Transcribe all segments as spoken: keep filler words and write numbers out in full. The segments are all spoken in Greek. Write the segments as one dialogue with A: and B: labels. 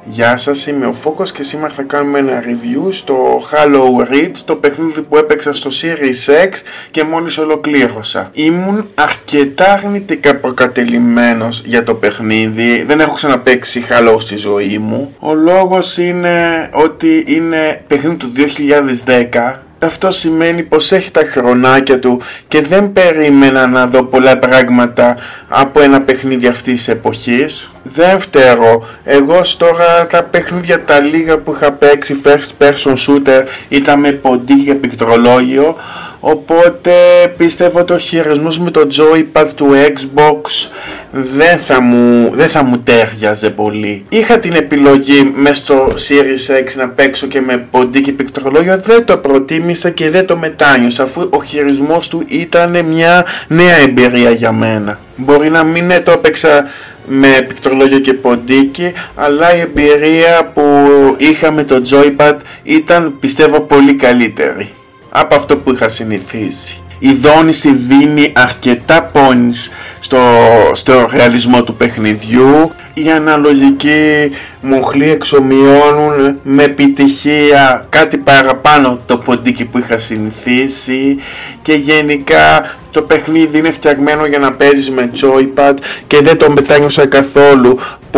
A: Γεια σας, είμαι ο Φόκος και σήμερα θα κάνουμε ένα review στο Halo Reach, το παιχνίδι που έπαιξα στο Series X και μόλις ολοκλήρωσα. Ήμουν αρκετά αρνητικά προκατελημένος για το παιχνίδι, δεν έχω ξαναπαίξει Halo στη ζωή μου. Ο λόγος είναι ότι είναι παιχνίδι του δύο χιλιάδες δέκα. Αυτό σημαίνει πως έχει τα χρονάκια του και δεν περίμενα να δω πολλά πράγματα από ένα παιχνίδι αυτής της εποχής. Δεύτερο, εγώ τώρα τα παιχνίδια τα λίγα που είχα παίξει first person shooter ήταν με ποντίκι και πληκτρολόγιο, οπότε πιστεύω ότι ο χειρισμός με το joypad του Xbox δεν θα μου, δεν θα μου τέριαζε πολύ. Είχα την επιλογή μέσα στο Series X να παίξω και με ποντίκι και πληκτρολόγιο, δεν το προτίμησα και δεν το μετάνιωσα, αφού ο χειρισμός του ήταν μια νέα εμπειρία για μένα. Μπορεί να μην το έπαιξα με πληκτρολόγιο και ποντίκι, αλλά η εμπειρία που είχα με το joypad ήταν, πιστεύω, πολύ καλύτερη από αυτό που είχα συνηθίσει. Η δόνηση δίνει αρκετά points στο, στο ρεαλισμό του παιχνιδιού. Οι αναλογικοί μοχλοί εξομοιώνουν με επιτυχία κάτι παραπάνω το ποντίκι που είχα συνηθίσει και γενικά το παιχνίδι είναι φτιαγμένο για να παίζεις με joypad και δεν το μετάνιωσα καθόλου που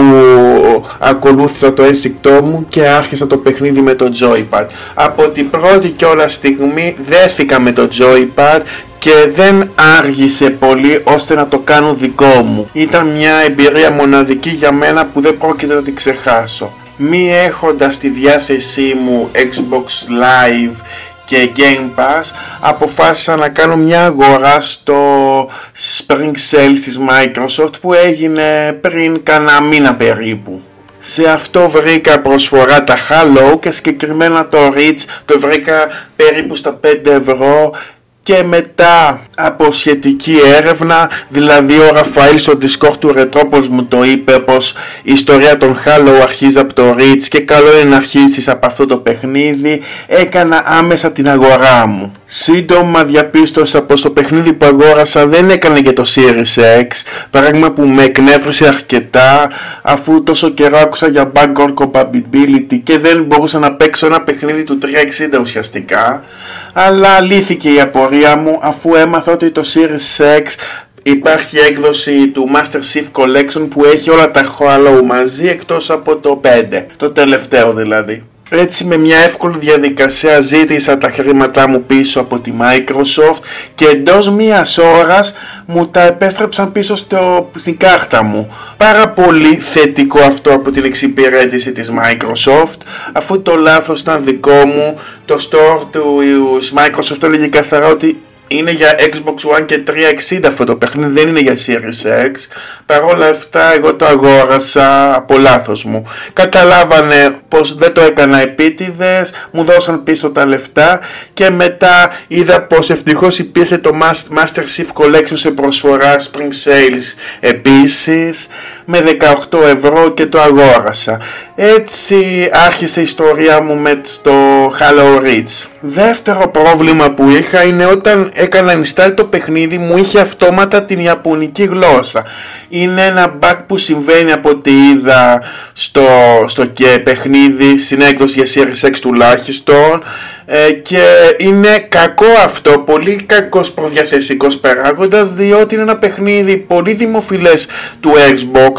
A: ακολούθησα το ένστικτό μου και άρχισα το παιχνίδι με το joypad. Από την πρώτη κιόλας στιγμή δέθηκα με το joypad και δεν άργησε πολύ ώστε να το κάνω δικό μου. Ήταν μια εμπειρία μοναδική για μένα που δεν πρόκειται να την ξεχάσω. Μη έχοντας στη διάθεσή μου Xbox Live και Game Pass, αποφάσισα να κάνω μια αγορά στο Spring Sales της Microsoft που έγινε πριν κάνα μήνα περίπου. Σε αυτό βρήκα προσφορά τα Halo και συγκεκριμένα το Reach το βρήκα περίπου στα πέντε ευρώ. Και μετά από σχετική έρευνα, δηλαδή ο Ραφαήλ στο Discord του Retropos μου το είπε πως η ιστορία των Halo αρχίζει από το Reach και καλό είναι να αρχίσεις από αυτό το παιχνίδι, έκανα άμεσα την αγορά μου. Σύντομα διαπίστωσα πως το παιχνίδι που αγόρασα δεν έκανε για το Series X, πράγμα που με εκνεύρισε αρκετά αφού τόσο καιρό άκουσα για backward compatibility και δεν μπορούσα να παίξω ένα παιχνίδι του τριακόσια εξήντα ουσιαστικά, αλλά λύθηκε η απορία μου αφού έμαθα ότι το Series X υπάρχει έκδοση του Master Chief Collection που έχει όλα τα Halo μαζί εκτός από το πέντε, το τελευταίο δηλαδή. Έτσι με μια εύκολη διαδικασία ζήτησα τα χρήματά μου πίσω από τη Microsoft και εντός μίας ώρας μου τα επέστρεψαν πίσω στο, στην κάρτα μου. Πάρα πολύ θετικό αυτό από την εξυπηρέτηση της Microsoft, αφού το λάθος ήταν δικό μου. Το store του Microsoft έλεγε καθαρά ότι είναι για Xbox One και τριακόσια εξήντα αυτό το παιχνίδι, δεν είναι για Series X. Παρ' όλα αυτά εγώ το αγόρασα από λάθος μου. Καταλάβανε πως δεν το έκανα επίτηδες, μου δώσαν πίσω τα λεφτά και μετά είδα πως ευτυχώς υπήρχε το Master Chief Collection σε προσφορά Spring Sales επίσης με δεκαοκτώ ευρώ και το αγόρασα. Έτσι άρχισε η ιστορία μου με το Halo Reach. Δεύτερο πρόβλημα που είχα είναι όταν έκανα install το παιχνίδι μου είχε αυτόματα την ιαπωνική γλώσσα. Είναι ένα bug που συμβαίνει από ό,τι είδα στο, στο και παιχνίδι στην έκδοση για Series X τουλάχιστον ε, και είναι κακό αυτό, πολύ κακός προδιαθεσικός παράγοντας, διότι είναι ένα παιχνίδι πολύ δημοφιλές του Xbox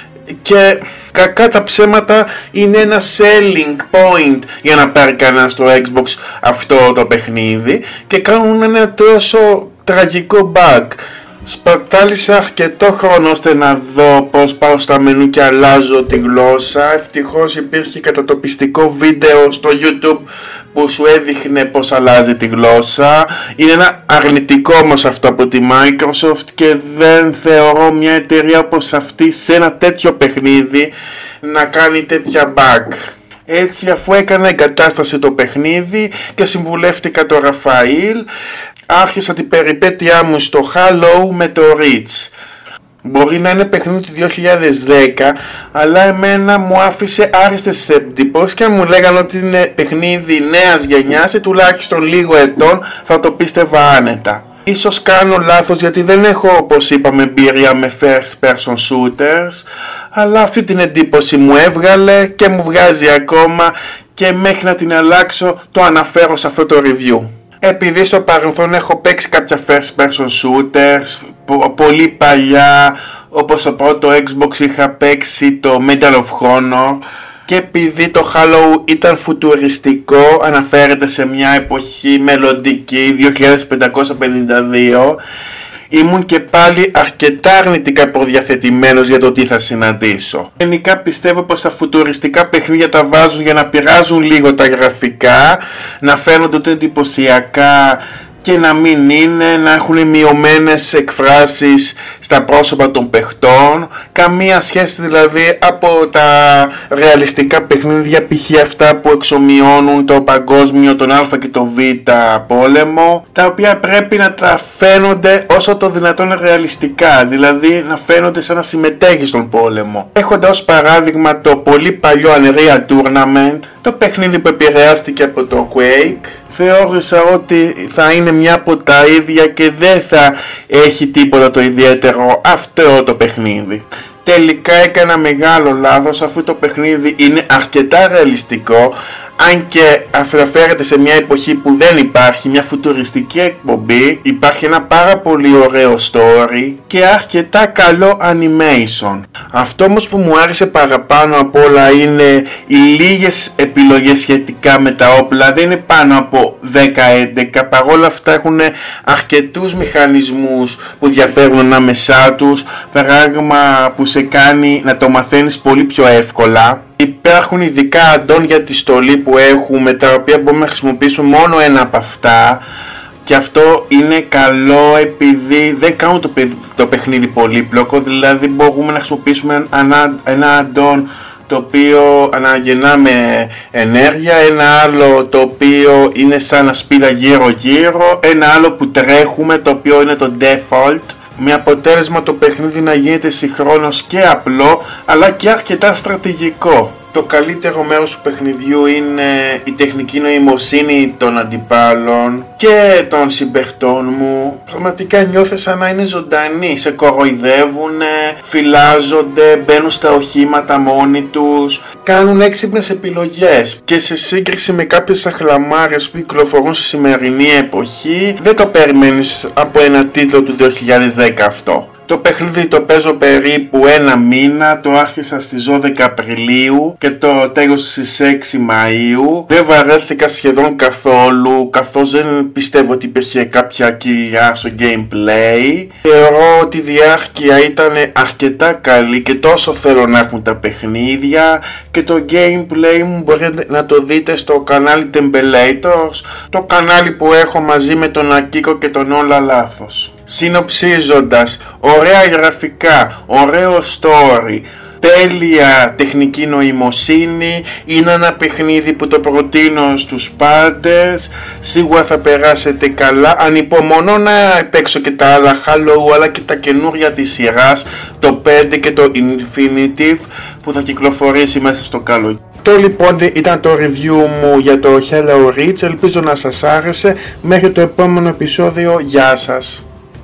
A: και κακά τα ψέματα είναι ένα selling point για να πάρει κανένα στο Xbox αυτό το παιχνίδι και κάνουν ένα τόσο τραγικό bug. Σπατάλησα αρκετό χρόνο ώστε να δω πως πάω στα μενού και αλλάζω τη γλώσσα. Ευτυχώς υπήρχε κατατοπιστικό βίντεο στο YouTube που σου έδειχνε πως αλλάζει τη γλώσσα. Είναι ένα αρνητικό όμως αυτό από τη Microsoft και δεν θεωρώ μια εταιρεία όπως αυτή σε ένα τέτοιο παιχνίδι να κάνει τέτοια bug. Έτσι, αφού έκανα εγκατάσταση το παιχνίδι και συμβουλεύτηκα το Ραφαήλ, άρχισα την περιπέτειά μου στο Halo με το Reach. Μπορεί να είναι παιχνίδι του δύο χιλιάδες δέκα, αλλά εμένα μου άφησε άριστες εντυπώσεις και αν μου λέγανε ότι είναι παιχνίδι νέας γενιάς ή τουλάχιστον λίγο ετών θα το πίστευα άνετα. Ίσως κάνω λάθος γιατί δεν έχω, όπως είπαμε, εμπειρία με first person shooters, αλλά αυτή την εντύπωση μου έβγαλε και μου βγάζει ακόμα και μέχρι να την αλλάξω το αναφέρω σε αυτό το review. Επειδή στο παρελθόν έχω παίξει κάποια first person shooters, πολύ παλιά, όπως στο πρώτο Xbox είχα παίξει το Medal of Honor, και επειδή το Halo ήταν φουτουριστικό, αναφέρεται σε μια εποχή μελλοντική δύο χιλιάδες πεντακόσια πενήντα δύο, ήμουν και πάλι αρκετά αρνητικά προδιαθετημένος για το τι θα συναντήσω. Γενικά πιστεύω πως τα φουτουριστικά παιχνίδια τα βάζουν για να πειράζουν λίγο τα γραφικά, να φαίνονται εντυπωσιακά και να μην είναι, να έχουν μειωμένες εκφράσεις στα πρόσωπα των παιχτών, καμία σχέση δηλαδή από τα ρεαλιστικά παιχνίδια, π.χ. αυτά που εξομοιώνουν το παγκόσμιο, τον Α και τον Β πόλεμο, τα οποία πρέπει να τα φαίνονται όσο το δυνατόν ρεαλιστικά, δηλαδή να φαίνονται σαν να συμμετέχει στον πόλεμο. Έχοντας ως παράδειγμα το πολύ παλιό Unreal Tournament, το παιχνίδι που επηρεάστηκε από το Quake, θεώρησα ότι θα είναι μια από τα ίδια και δεν θα έχει τίποτα το ιδιαίτερο αυτό το παιχνίδι. Τελικά έκανα μεγάλο λάθος, αφού το παιχνίδι είναι αρκετά ρεαλιστικό, αν και αναφέρεται σε μια εποχή που δεν υπάρχει, μια φουτουριστική εκπομπή, υπάρχει ένα πάρα πολύ ωραίο story και αρκετά καλό animation. Αυτό όμως που μου άρεσε παραπάνω απ' όλα είναι οι λίγες επιλογές σχετικά με τα όπλα, δεν είναι πάνω από δέκα έντεκα, παρόλα αυτά έχουν αρκετούς μηχανισμούς που διαφέρουν ανάμεσά τους, πράγμα που σε κάνει να το μαθαίνεις πολύ πιο εύκολα. Υπάρχουν ειδικά add-on για τη στολή που έχουμε, τα οποία μπορούμε να χρησιμοποιήσουμε μόνο ένα από αυτά, και αυτό είναι καλό επειδή δεν κάνουν το, το παιχνίδι πολύπλοκο, δηλαδή μπορούμε να χρησιμοποιήσουμε ένα, ένα add-on το οποίο αναγεννάμε ενέργεια, ένα άλλο το οποίο είναι σαν ασπίδα γύρω γύρω, ένα άλλο που τρέχουμε το οποίο είναι το default, με αποτέλεσμα το παιχνίδι να γίνεται συγχρόνως και απλό αλλά και αρκετά στρατηγικό. Το καλύτερο μέρος του παιχνιδιού είναι η τεχνική νοημοσύνη των αντιπάλων και των συμπαιχτών μου. Πραγματικά νιώθω σαν να είναι ζωντανοί, σε κοροϊδεύουνε, φυλάζονται, μπαίνουν στα οχήματα μόνοι τους, κάνουν έξυπνες επιλογές και σε σύγκριση με κάποιες αχλαμάρες που κυκλοφορούν στη σημερινή εποχή δεν το περιμένεις από ένα τίτλο του δύο χιλιάδες δέκα αυτό. Το παιχνίδι το παίζω περίπου ένα μήνα, το άρχισα στις δώδεκα Απριλίου και το τέλος στις έξι Μαΐου. Δεν βαρέθηκα σχεδόν καθόλου, καθώς δεν πιστεύω ότι υπήρχε κάποια κοιλιά στο gameplay. Θεωρώ ότι η διάρκεια ήταν αρκετά καλή και τόσο θέλω να έχουν τα παιχνίδια, και το gameplay μου μπορείτε να το δείτε στο κανάλι Tempelators, το κανάλι που έχω μαζί με τον Ακίκο και τον Όλα Λάθος. Συνοψίζοντας, ωραία γραφικά, ωραίο story, τέλεια τεχνική νοημοσύνη, είναι ένα παιχνίδι που το προτείνω στους πάντες, σίγουρα θα περάσετε καλά. Ανυπομονώ να παίξω και τα άλλα Halo αλλά και τα καινούρια της σειράς, το πέντε και το Infinitive που θα κυκλοφορήσει μέσα στο καλοκαίρι. Αυτό λοιπόν ήταν το review μου για το Halo Reach, ελπίζω να σας άρεσε. Μέχρι το επόμενο επεισόδιο, γεια σας.